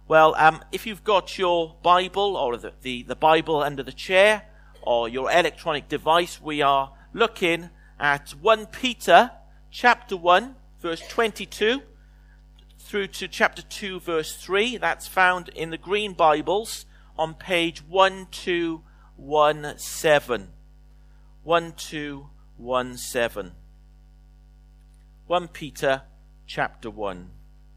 Well, if you've got your Bible or the Bible under the chair or your electronic device, we are looking at 1 Peter chapter 1, verse 22 through to chapter 2, verse 3. That's found in the Green Bibles on page 1217. 1217. 1 Peter chapter 1.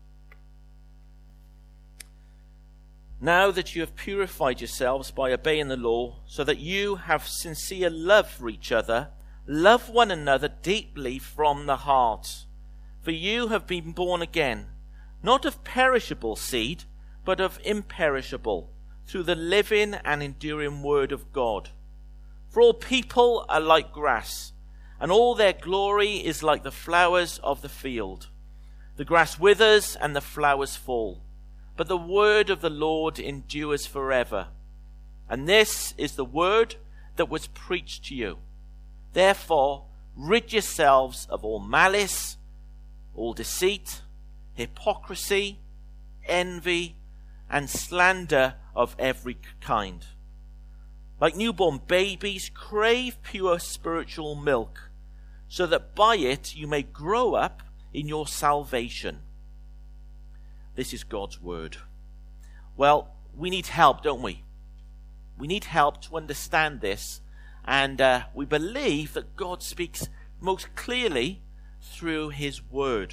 Now that you have purified yourselves by obeying the law, so that you have sincere love for each other, love one another deeply from the heart. For you have been born again, not of perishable seed, but of imperishable, through the living and enduring word of God. For all people are like grass, and all their glory is like the flowers of the field. The grass withers and the flowers fall, but the word of the Lord endures forever. And this is the word that was preached to you. Therefore, rid yourselves of all malice, all deceit, hypocrisy, envy, and slander of every kind. Like newborn babies, crave pure spiritual milk, so that by it you may grow up in your salvation. This is God's word. Well, we need help, don't we? We need help to understand this, and we believe that God speaks most clearly through his word.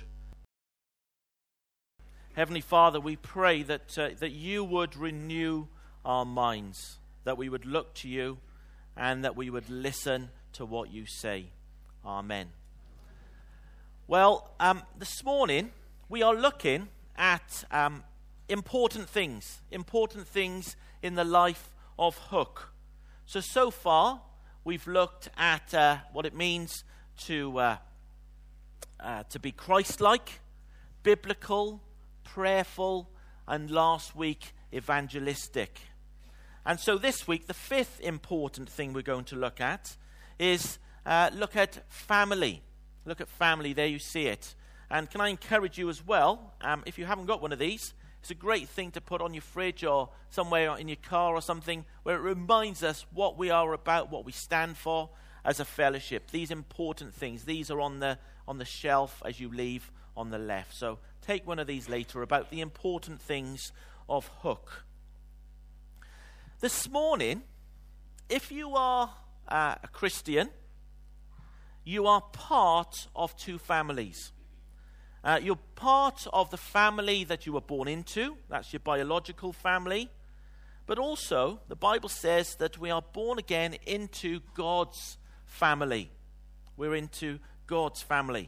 Heavenly Father, we pray that you would renew our minds, that we would look to you, and that we would listen to what you say. Amen. Well, this morning we are looking at important things in the life of Hook. So far we've looked at what it means to be Christ-like, biblical, prayerful, and last week evangelistic. And so this week the fifth important thing we're going to look at is look at family. Look at family. There you see it. And can I encourage you as well, if you haven't got one of these, it's a great thing to put on your fridge or somewhere in your car or something where it reminds us what we are about, what we stand for as a fellowship. These important things, these are on the shelf as you leave on the left. So take one of these later about the important things of Hook. This morning, if you are a Christian, you are part of two families. You're part of the family that you were born into. That's your biological family. But also, the Bible says that we are born again into God's family. We're into God's family.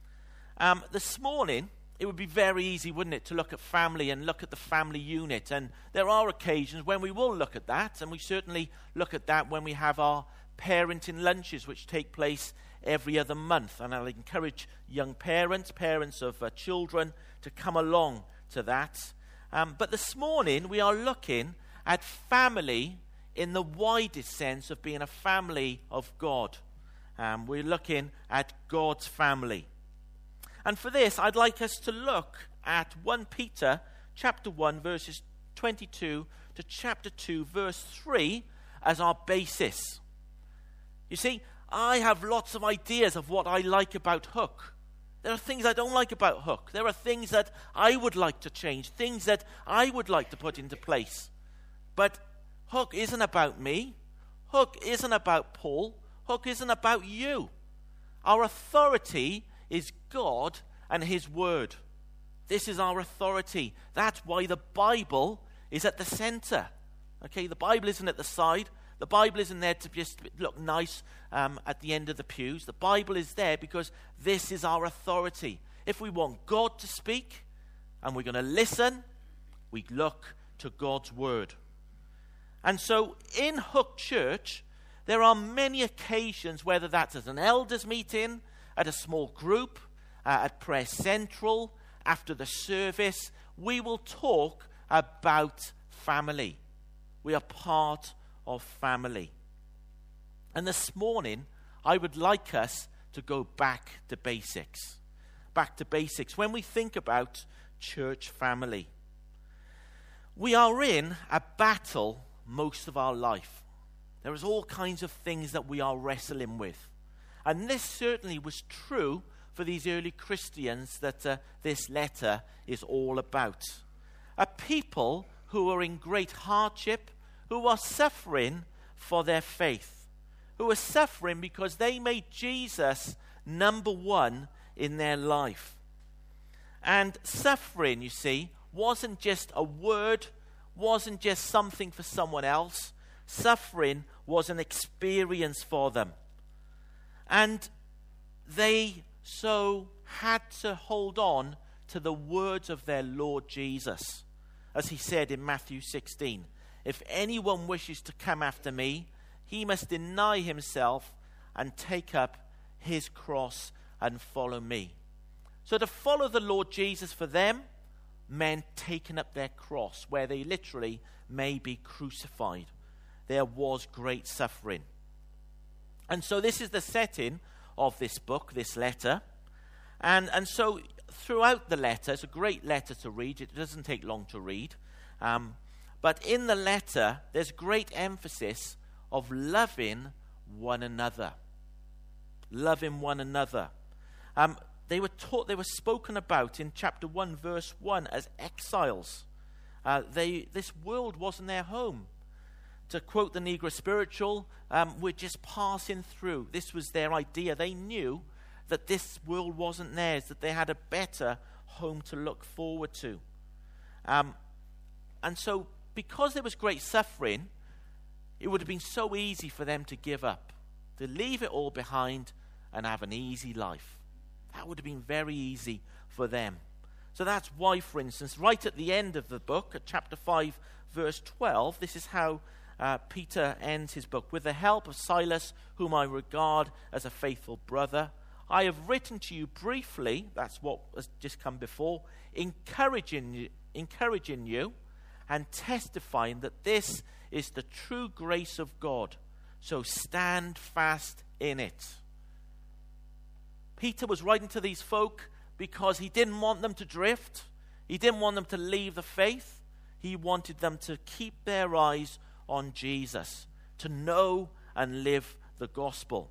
This morning, it would be very easy, wouldn't it, to look at family and look at the family unit. And there are occasions when we will look at that, and we certainly look at that when we have our parenting lunches, which take place every other month. And I'll encourage young parents of children to come along to that. But this morning we are looking at family in the widest sense of being a family of God. We're looking at God's family. And for this, I'd like us to look at 1 Peter chapter 1, verses 22 to chapter 2, verse 3 as our basis. You see, I have lots of ideas of what I like about Hook. There are things I don't like about Hook. There are things that I would like to change, things that I would like to put into place. But Hook isn't about me. Hook isn't about Paul. Hook isn't about you. Our authority is God and his word. This is our authority. That's why the Bible is at the center. Okay, the Bible isn't at the side. The Bible isn't there to just look nice at the end of the pews. The Bible is there because this is our authority. If we want God to speak and we're going to listen, we look to God's word. And so in Hook Church, there are many occasions, whether that's at an elders meeting, at a small group, at Prayer Central, after the service, we will talk about family. We are part of family. And this morning, I would like us to go back to basics. Back to basics when we think about church family. We are in a battle most of our life. There is all kinds of things that we are wrestling with. And this certainly was true for these early Christians that this letter is all about. A people who are in great hardship, who are suffering for their faith, who are suffering because they made Jesus number one in their life. And suffering, you see, wasn't just a word, wasn't just something for someone else. Suffering was an experience for them. And they so had to hold on to the words of their Lord Jesus. As he said in Matthew 16, if anyone wishes to come after me, he must deny himself and take up his cross and follow me. So to follow the Lord Jesus for them meant taking up their cross, where they literally may be crucified. There was great suffering. And so this is the setting of this book, this letter. And so throughout the letter, it's a great letter to read. It doesn't take long to read. But in the letter, there's great emphasis of loving one another. Loving one another. They were spoken about in chapter 1, verse 1 as exiles. This world wasn't their home. To quote the Negro Spiritual, we're just passing through. This was their idea. They knew that this world wasn't theirs, that they had a better home to look forward to. And so, because there was great suffering, it would have been so easy for them to give up, to leave it all behind and have an easy life. That would have been very easy for them. So that's why, for instance, right at the end of the book, at chapter 5, verse 12, this is how Peter ends his book. With the help of Silas, whom I regard as a faithful brother, I have written to you briefly, that's what has just come before, encouraging you and testifying that this is the true grace of God. So stand fast in it. Peter was writing to these folk because he didn't want them to drift. He didn't want them to leave the faith. He wanted them to keep their eyes on Jesus, to know and live the gospel.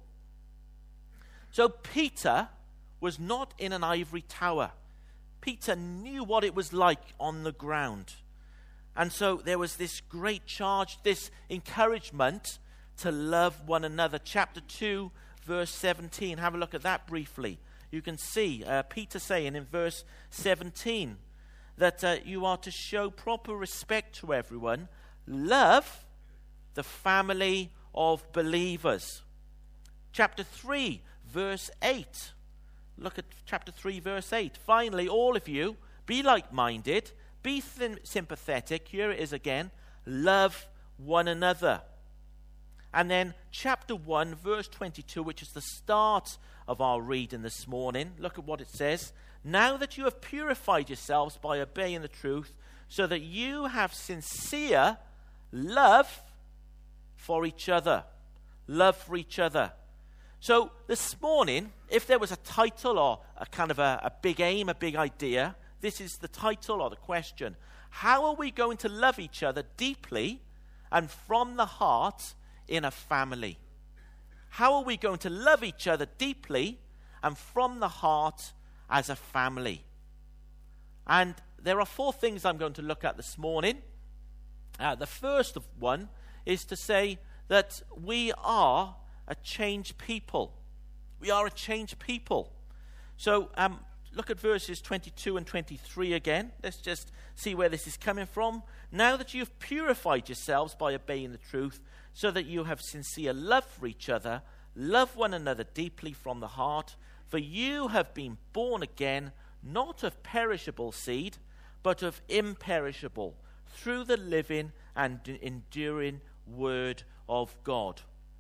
So Peter was not in an ivory tower. Peter knew what it was like on the ground. And so there was this great charge, this encouragement to love one another. Chapter 2, verse 17. Have a look at that briefly. You can see Peter saying in verse 17 that you are to show proper respect to everyone. Love the family of believers. Chapter 3, verse 8. Look at chapter 3, verse 8. Finally, all of you, be like-minded, be sympathetic. Here it is again. Love one another. And then chapter 1, verse 22, which is the start of our reading this morning. Look at what it says. Now that you have purified yourselves by obeying the truth, so that you have sincere love for each other. Love for each other. So this morning, if there was a title or a kind of a big aim, a big idea, this is the title or the question. How are we going to love each other deeply and from the heart in a family? How are we going to love each other deeply and from the heart as a family? And there are 4 things I'm going to look at this morning. The first of one is to say that we are a changed people. We are a changed people. So look at verses 22 and 23 again. Let's just see where this is coming from. Now that you've purified yourselves by obeying the truth, so that you have sincere love for each other, love one another deeply from the heart, for you have been born again, not of perishable seed, but of imperishable, through the living and enduring word of God.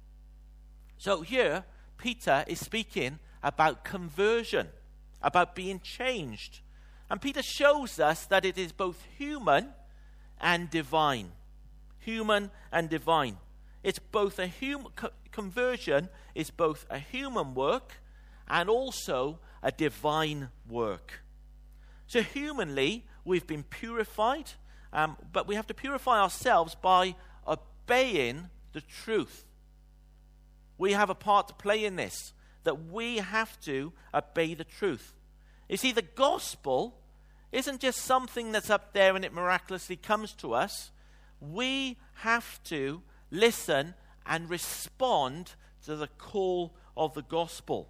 So here, Peter is speaking about conversion, about being changed. And Peter shows us that it is both human and divine. Human and divine. It's both a conversion is both a human work and also a divine work. So humanly, we've been purified But we have to purify ourselves by obeying the truth. We have a part to play in this, that we have to obey the truth. You see, the gospel isn't just something that's up there and it miraculously comes to us. We have to listen and respond to the call of the gospel.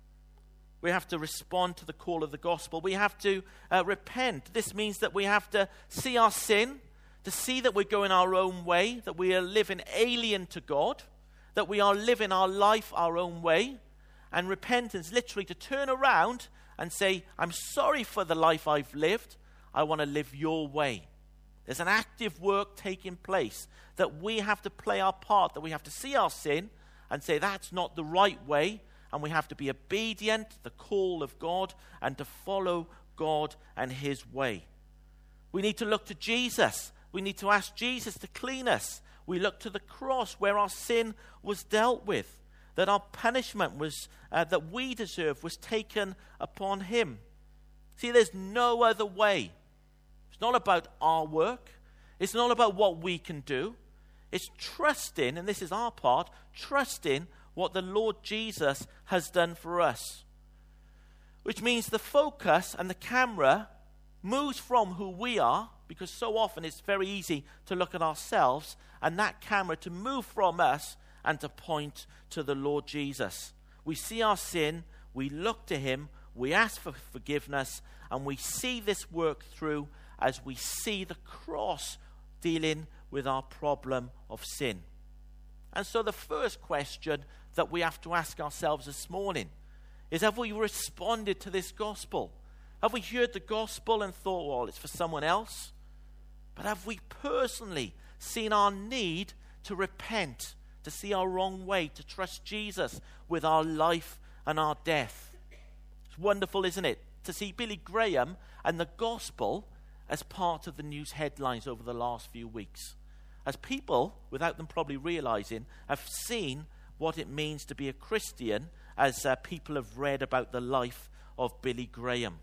We have to respond to the call of the gospel. We have to repent. This means that we have to see our sin, to see that we're going our own way, that we are living alien to God, that we are living our life our own way. And repentance, literally to turn around and say, I'm sorry for the life I've lived. I want to live your way. There's an active work taking place that we have to play our part, that we have to see our sin and say that's not the right way, and we have to be obedient to the call of God and to follow God and his way. We need to look to Jesus. We need to ask Jesus to clean us. We look to the cross where our sin was dealt with, that our punishment was that we deserve was taken upon him. See, there's no other way. It's not about our work. It's not about what we can do. It's trusting, and this is our part, trusting what the Lord Jesus has done for us. Which means the focus and the camera moves from who we are, because so often it's very easy to look at ourselves, and that camera to move from us and to point to the Lord Jesus. We see our sin, we look to him, we ask for forgiveness, and we see this work through as we see the cross dealing with our problem of sin. And so the first question that we have to ask ourselves this morning is, have we responded to this gospel? Have we heard the gospel and thought, well, it's for someone else? But have we personally seen our need to repent, to see our wrong way, to trust Jesus with our life and our death? It's wonderful, isn't it, to see Billy Graham and the gospel as part of the news headlines over the last few weeks. As people, without them probably realizing, have seen what it means to be a Christian as people have read about the life of Billy Graham.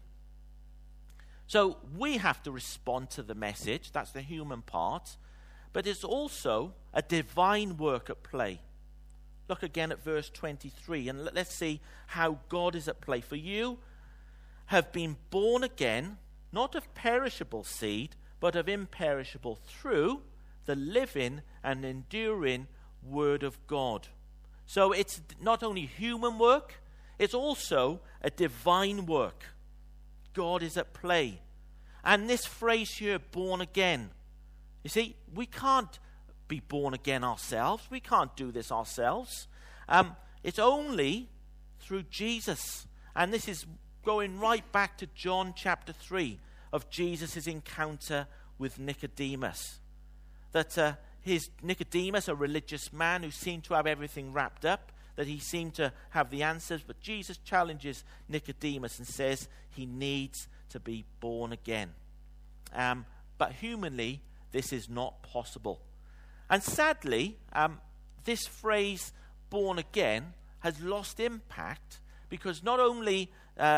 So we have to respond to the message. That's the human part. But it's also a divine work at play. Look again at verse 23 and let's see how God is at play. For you have been born again, not of perishable seed, but of imperishable, through the living and enduring word of God. So it's not only human work, it's also a divine work. God is at play. And this phrase here, born again, you see, we can't be born again ourselves. We can't do this ourselves. It's only through Jesus. And this is going right back to John chapter 3 of Jesus' encounter with Nicodemus. That Nicodemus, a religious man who seemed to have everything wrapped up, that he seemed to have the answers, but Jesus challenges Nicodemus and says he needs to be born again. But humanly, this is not possible. And sadly, this phrase, born again, has lost impact because not only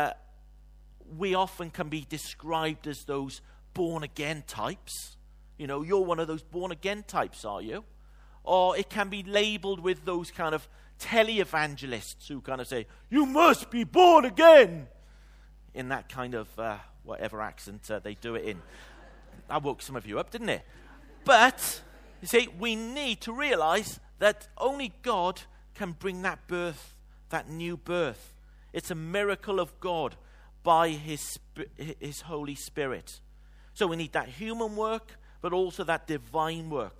we often can be described as those born-again types. You know, you're one of those born-again types, are you? Or it can be labeled with those kind of televangelists who kind of say, you must be born again, in that kind of whatever accent they do it in. That woke some of you up, didn't it? But, you see, we need to realize that only God can bring that birth, that new birth. It's a miracle of God by his Holy Spirit. So we need that human work, but also that divine work.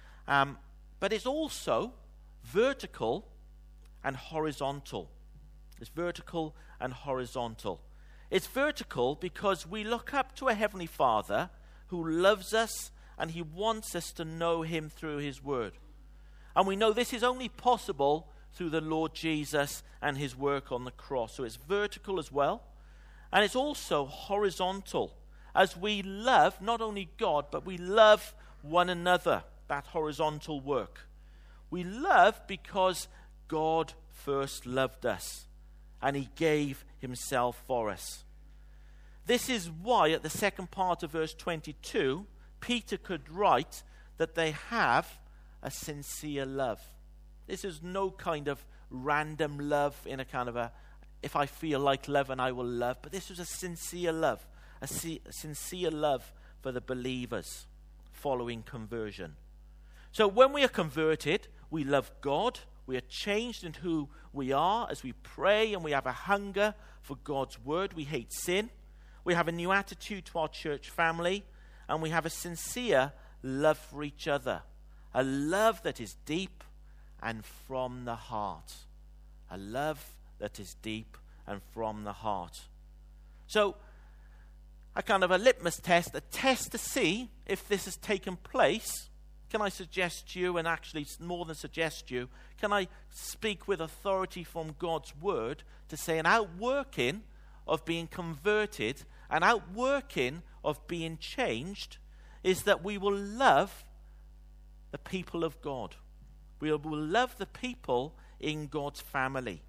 But it's also vertical and horizontal. It's vertical and horizontal. It's vertical because we look up to a Heavenly Father who loves us and he wants us to know him through his word. And we know this is only possible through the Lord Jesus and his work on the cross. So it's vertical as well. And it's also horizontal as we love not only God, but we love one another, that horizontal work. We love because God first loved us and he gave himself for us. This is why at the second part of verse 22, Peter could write that they have a sincere love. This is no kind of random love in a kind of a, if I feel like love and I will love, but this was a sincere love, a sincere love for the believers following conversion. So when we are converted, we love God, we are changed in who we are as we pray, and we have a hunger for God's word. We hate sin. We have a new attitude to our church family, and we have a sincere love for each other. A love that is deep and from the heart. A love that is deep and from the heart. So, a kind of a litmus test, a test to see if this has taken place. Can I suggest you, and actually more than suggest you, can I speak with authority from God's word to say an outworking of being converted, an outworking of being changed, is that we will love the people of God. We will love the people in God's family.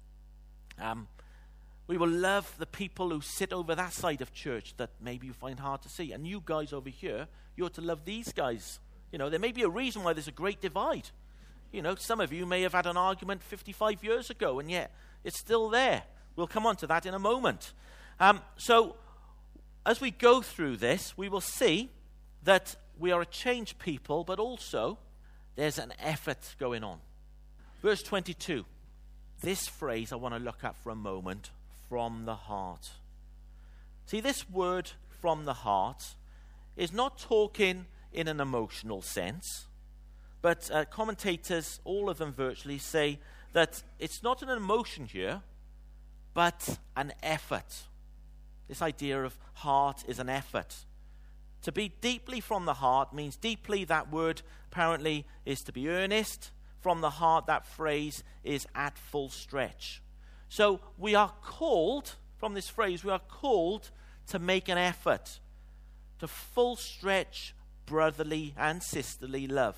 We will love the people who sit over that side of church that maybe you find hard to see. And you guys over here, you ought to love these guys. You know, there may be a reason why there's a great divide. You know, some of you may have had an argument 55 years ago, and yet it's still there. We'll come on to that in a moment. So, as we go through this, we will see that we are a changed people, but also there's an effort going on. Verse 22. This phrase I want to look at for a moment. From the heart. See, this word from the heart is not talking in an emotional sense, but commentators, all of them virtually, say that it's not an emotion here, but an effort. This idea of heart is an effort. To be deeply from the heart means deeply, that word apparently is to be earnest. From the heart, that phrase is at full stretch. So we are called, from this phrase, we are called to make an effort to full stretch brotherly and sisterly love.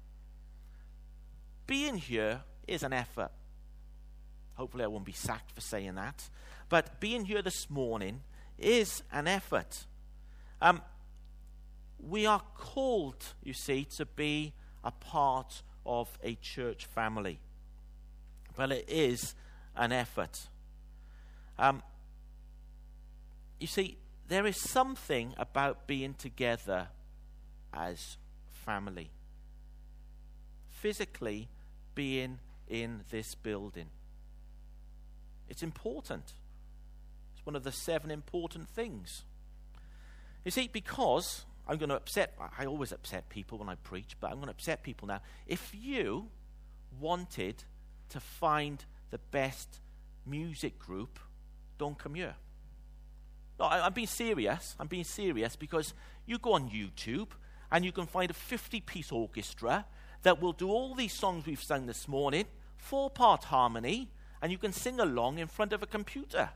Being here is an effort. Hopefully I won't be sacked for saying that. But being here this morning is an effort. We are called, you see, to be a part of a church family. Well, it is an effort. You see, there is something about being together as family. Physically being in this building. It's important. It's one of the 7 important things. You see, because I'm going to upset, I always upset people when I preach, but I'm going to upset people now. If you wanted to find the best music group, don't come here. No, I'm being serious. I'm being serious because you go on YouTube and you can find a 50-piece orchestra that will do all these songs we've sung this morning, 4-part harmony, and you can sing along in front of a computer.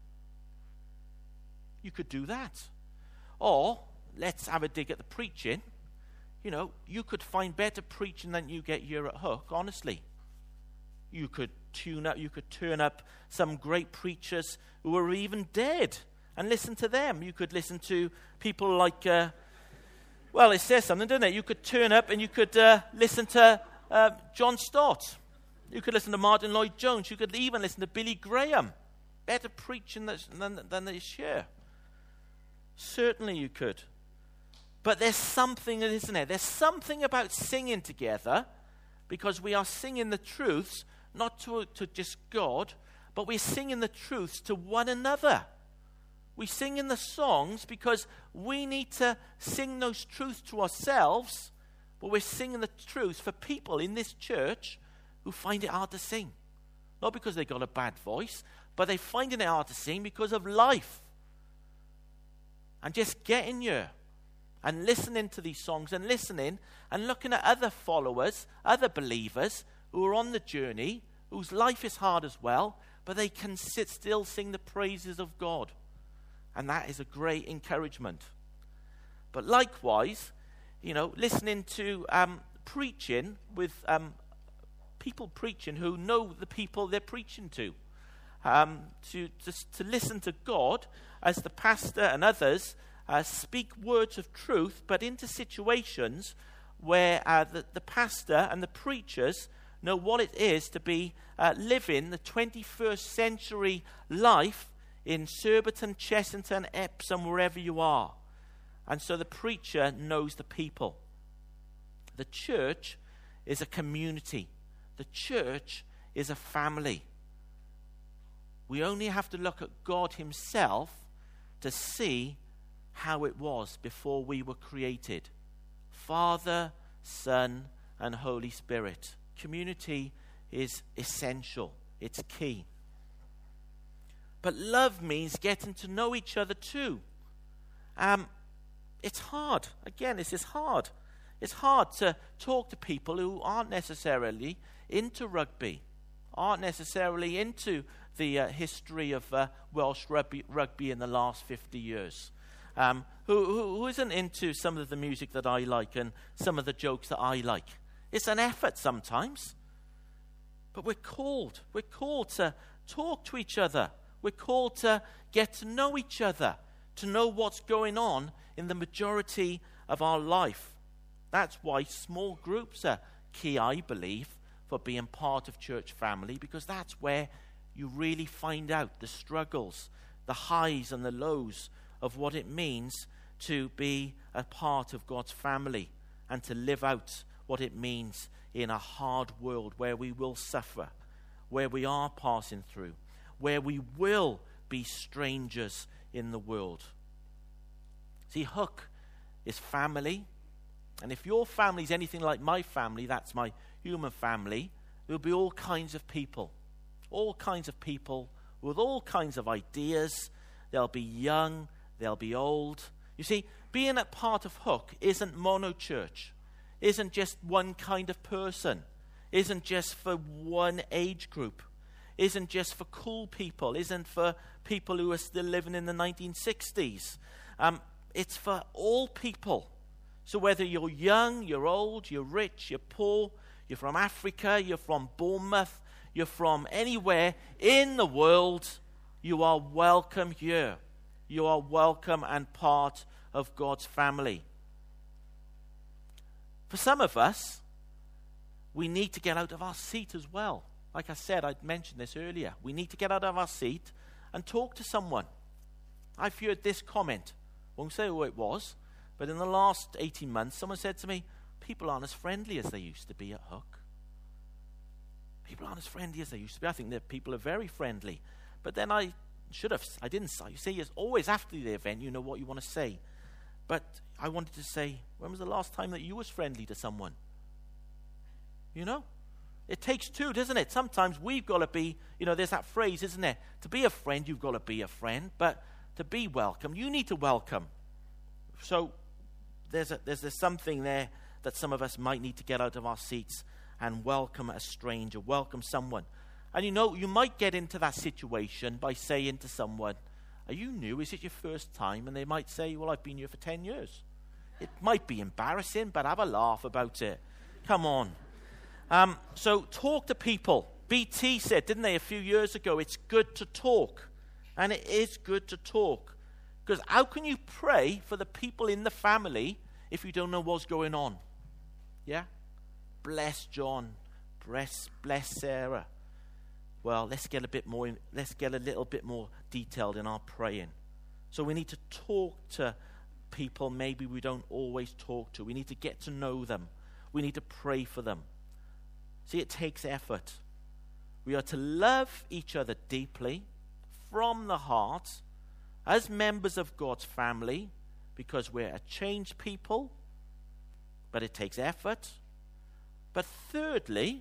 You could do that. Or, let's have a dig at the preaching. You know, you could find better preaching than you get here at Hook, honestly. You could turn up some great preachers who are even dead and listen to them. You could listen to people like, well, it says something, doesn't it? You could turn up and you could listen to John Stott. You could listen to Martin Lloyd-Jones. You could even listen to Billy Graham. Better preaching than is here. Certainly you could. But there's something, isn't there? There's something about singing together, because we are singing the truths, not to just God, but we're singing the truths to one another. We sing in the songs because we need to sing those truths to ourselves, but we're singing the truths for people in this church who find it hard to sing. Not because they've got a bad voice, but they're finding it hard to sing because of life. And just getting here and listening to these songs and listening and looking at other followers, other believers who are on the journey, whose life is hard as well, but they can still sing the praises of God. And that is a great encouragement. But likewise, you know, listening to preaching with people preaching who know the people they're preaching to listen to God as the pastor and others speak words of truth, but into situations where the pastor and the preachers know what it is to be living the 21st century life in Surbiton, Chessington, Epsom, wherever you are. And so the preacher knows the people. The church is a community. The church is a family. We only have to look at God himself to see how it was before we were created. Father, Son, and Holy Spirit. Community is essential. It's key. But love means getting to know each other too. It's hard. Again, this is hard. It's hard to talk to people who aren't necessarily into rugby, aren't necessarily into the history of Welsh rugby in the last 50 years, who isn't into some of the music that I like and some of the jokes that I like. It's an effort sometimes, but we're called to talk to each other. We're called to get to know each other, to know what's going on in the majority of our life. That's why small groups are key, I believe, for being part of church family, because that's where you really find out the struggles, the highs and the lows of what it means to be a part of God's family and to live out what it means in a hard world where we will suffer, where we are passing through, where we will be strangers in the world. See, Hook is family. And if your family is anything like my family, that's my human family, there'll be all kinds of people with all kinds of ideas. They'll be young, they'll be old. You see, being a part of Hook isn't mono-church, isn't just one kind of person, isn't just for one age group, isn't just for cool people, isn't for people who are still living in the 1960s. It's for all people. So whether you're young, you're old, you're rich, you're poor, you're from Africa, you're from Bournemouth, you're from anywhere in the world, you are welcome here. You are welcome and part of God's family. For some of us, we need to get out of our seat as well. Like I said, I mentioned this earlier. We need to get out of our seat and talk to someone. I've heard this comment. Won't say who it was. But in the last 18 months, someone said to me, people aren't as friendly as they used to be at Hook. People aren't as friendly as they used to be. I think that people are very friendly. But then I didn't say. You see, it's always after the event, you know what you want to say. But I wanted to say, when was the last time that you was friendly to someone? You know? It takes two, doesn't it? Sometimes we've got to be, there's that phrase, isn't there? To be a friend, you've got to be a friend. But to be welcome, you need to welcome. So there's something there that some of us might need to get out of our seats and welcome a stranger, welcome someone. And you might get into that situation by saying to someone, are you new? Is it your first time? And they might say, well, I've been here for 10 years. It might be embarrassing, but have a laugh about it. Come on. So talk to people. BT said, didn't they, a few years ago, it's good to talk. And it is good to talk. Because how can you pray for the people in the family if you don't know what's going on? Yeah? Bless John. Bless Sarah. Well, let's get a little bit more detailed in our praying. So we need to talk to people maybe we don't always talk to. We need to get to know them. We need to pray for them. See, it takes effort. We are to love each other deeply from the heart as members of God's family, because we're a changed people, but it takes effort. But thirdly,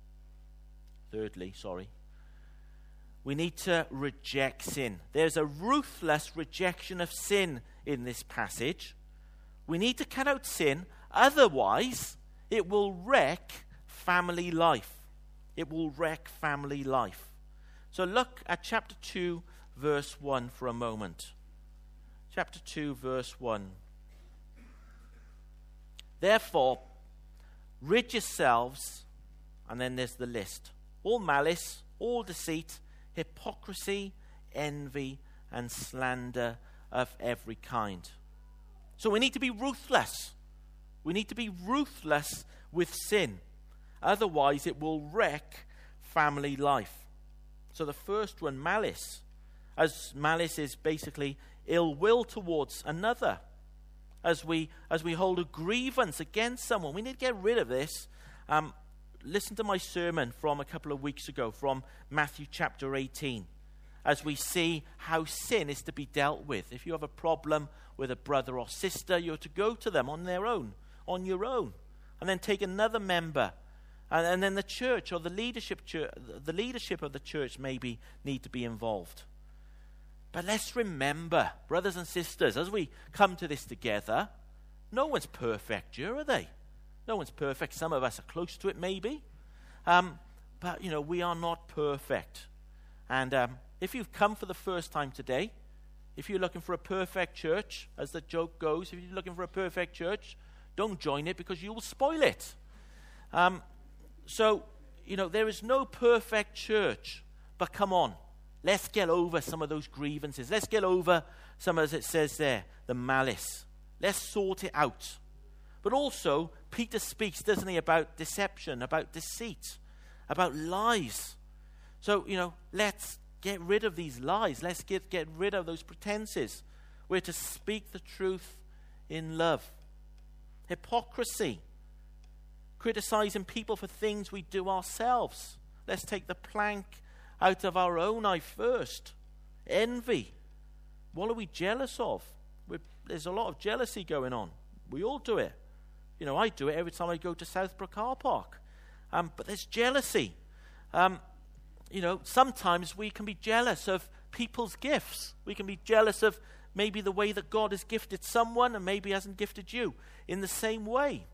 we need to reject sin. There's a ruthless rejection of sin in this passage. We need to cut out sin, otherwise it will wreck family life. It will wreck family life. So look at chapter 2, verse 1 for a moment. Chapter 2, verse 1. Therefore, rid yourselves, and then there's the list. All malice, all deceit, hypocrisy, envy, and slander of every kind. So we need to be ruthless. We need to be ruthless with sin. Otherwise, it will wreck family life. So the first one, malice. As malice is basically ill will towards another. As we hold a grievance against someone, we need to get rid of this. Listen to my sermon from a couple of weeks ago from Matthew chapter 18, as we see how sin is to be dealt with. If you have a problem with a brother or sister, you're to go to them on your own, and then take another member, and then the church or the leadership of the church maybe need to be involved. But let's remember, brothers and sisters, as we come to this together, no one's perfect here, are they? No one's perfect. Some of us are close to it, maybe. But, we are not perfect. And if you've come for the first time today, if you're looking for a perfect church, as the joke goes, if you're looking for a perfect church, don't join it because you will spoil it. So, there is no perfect church. But come on, let's get over some of those grievances. Let's get over some, as it says there, the malice. Let's sort it out. But also, Peter speaks, doesn't he, about deception, about deceit, about lies. So, let's get rid of these lies. Let's get rid of those pretenses. We're to speak the truth in love. Hypocrisy. Criticizing people for things we do ourselves. Let's take the plank out of our own eye first. Envy. What are we jealous of? There's a lot of jealousy going on. We all do it. I do it every time I go to Southborough car park. But there's jealousy. Sometimes we can be jealous of people's gifts. We can be jealous of maybe the way that God has gifted someone and maybe hasn't gifted you in the same way.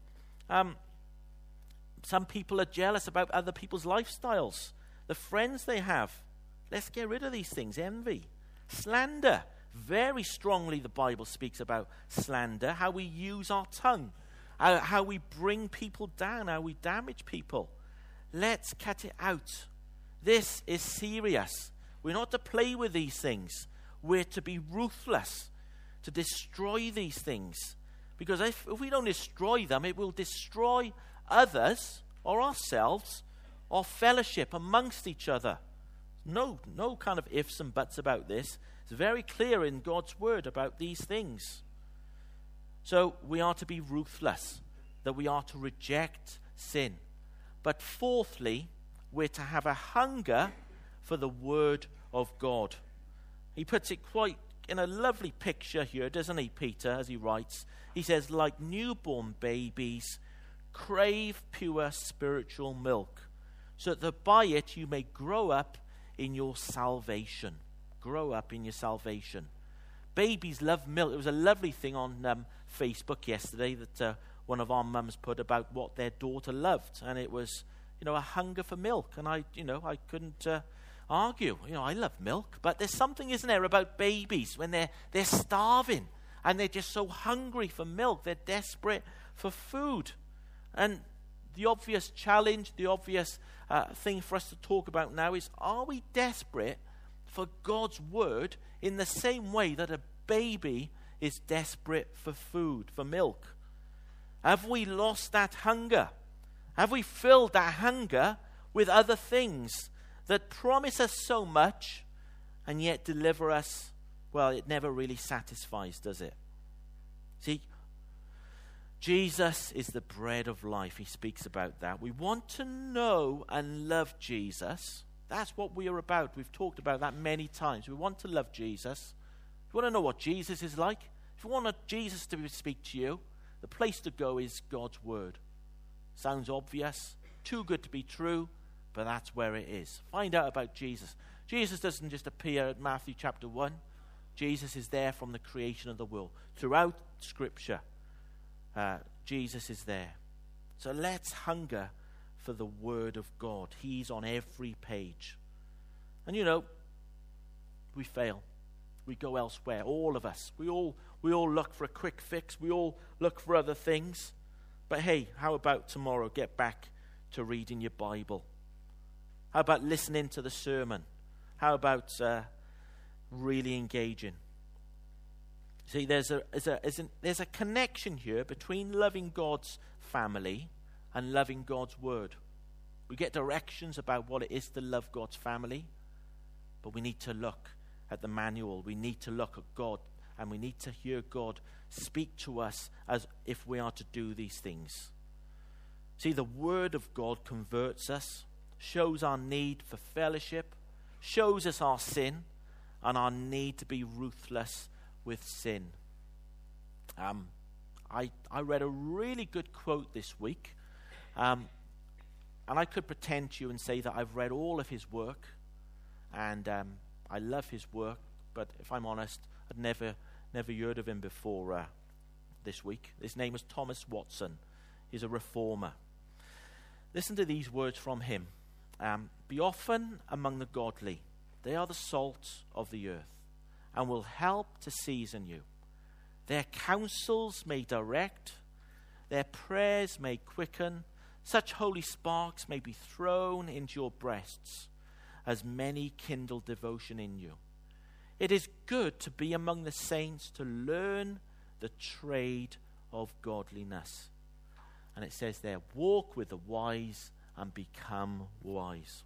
Some people are jealous about other people's lifestyles, the friends they have. Let's get rid of these things. Envy. Slander. Very strongly the Bible speaks about slander, how we use our tongue, how we bring people down, how we damage people. Let's cut it out. This is serious. We're not to play with these things. We're to be ruthless, to destroy these things. Because if we don't destroy them, it will destroy others or ourselves or fellowship amongst each other. No kind of ifs and buts about this. It's very clear in God's word about these things. So we are to be ruthless, that we are to reject sin. But fourthly, we're to have a hunger for the word of God. He puts it quite in a lovely picture here, doesn't he, Peter, as he writes? He says, like newborn babies, crave pure spiritual milk, so that by it you may grow up in your salvation. Grow up in your salvation. Babies love milk. It was a lovely thing on Facebook yesterday that one of our mums put about what their daughter loved, and it was, a hunger for milk. And I couldn't argue. I love milk, but there's something, isn't there, about babies when they're starving and they're just so hungry for milk. They're desperate for food. And the obvious challenge, the obvious thing for us to talk about now is, are we desperate for God's word in the same way that a baby is desperate for food, for milk? Have we lost that hunger? Have we filled that hunger with other things that promise us so much and yet deliver us? Well, it never really satisfies, does it? See, Jesus is the bread of life. He speaks about that. We want to know and love Jesus. That's what we are about. We've talked about that many times. We want to love Jesus. If you want to know what Jesus is like, if you want Jesus to speak to you, the place to go is God's word. Sounds obvious, too good to be true, but that's where it is. Find out about Jesus. Jesus doesn't just appear at Matthew chapter 1. Jesus is there from the creation of the world. Throughout Scripture, Jesus is there. So let's hunger for the word of God. He's on every page. And we fail. We go elsewhere, all of us. We all look for a quick fix. We all look for other things. But hey, how about tomorrow? Get back to reading your Bible. How about listening to the sermon? How about really engaging? See, there's a connection here between loving God's family and loving God's word. We get directions about what it is to love God's family, but we need to look at the manual. We need to look at God, and we need to hear God speak to us as if we are to do these things. See, the word of God converts us, shows our need for fellowship, shows us our sin and our need to be ruthless with sin. I read a really good quote this week, and I could pretend to you and say that I've read all of his work, and I love his work, but if I'm honest, I'd never heard of him before this week. His name is Thomas Watson. He's a reformer. Listen to these words from him. Be often among the godly. They are the salt of the earth and will help to season you. Their counsels may direct, their prayers may quicken, such holy sparks may be thrown into your breasts, as many kindle devotion in you. It is good to be among the saints, to learn the trade of godliness. And it says there, walk with the wise and become wise.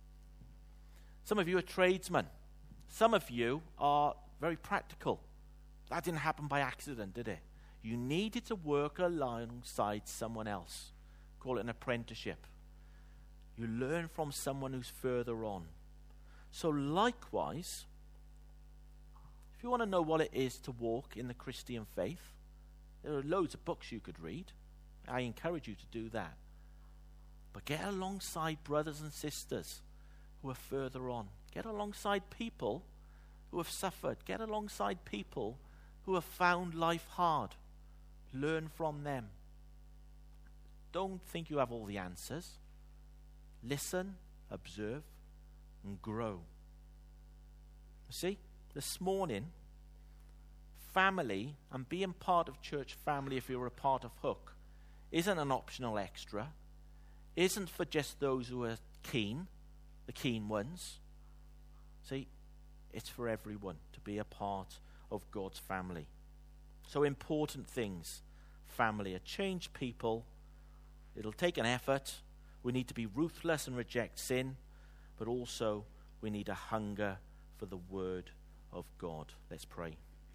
Some of you are tradesmen. Some of you are very practical. That didn't happen by accident, did it? You needed to work alongside someone else. Call it an apprenticeship. You learn from someone who's further on. So likewise, if you want to know what it is to walk in the Christian faith, there are loads of books you could read. I encourage you to do that. But get alongside brothers and sisters who are further on. Get alongside people who have suffered. Get alongside people who have found life hard. Learn from them. Don't think you have all the answers. Listen, observe, and grow. You see, this morning, family and being part of church family, if you're a part of Hook, isn't an optional extra. Isn't for just those who are keen, the keen ones. See, it's for everyone to be a part of God's family. So important things. Family, a changed people. It'll take an effort. We need to be ruthless and reject sin, but also we need a hunger for the word of God. Let's pray.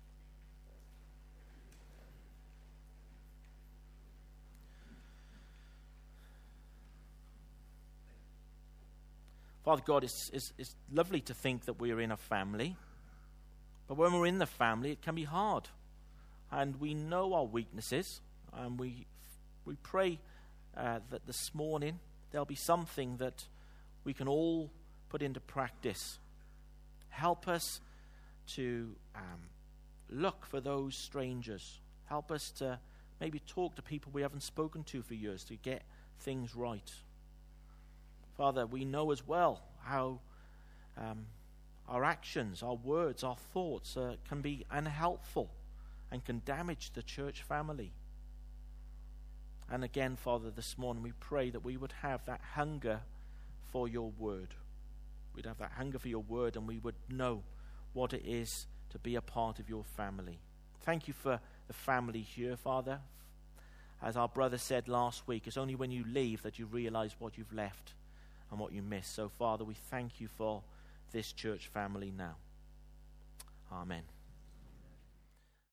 Father God, it's lovely to think that we are in a family. But when we're in the family, it can be hard. And we know our weaknesses. And we pray that this morning there'll be something that we can all put into practice. Help us to look for those strangers. Help us to maybe talk to people we haven't spoken to for years to get things right. Father, we know as well how our actions, our words, our thoughts can be unhelpful and can damage the church family. And again, Father, this morning we pray that we would have that hunger for your word. We'd have that hunger for your word, and we would know what it is to be a part of your family. Thank you for the family here, Father. As our brother said last week, it's only when you leave that you realize what you've left and what you miss. So, Father, we thank you for this church family now. Amen.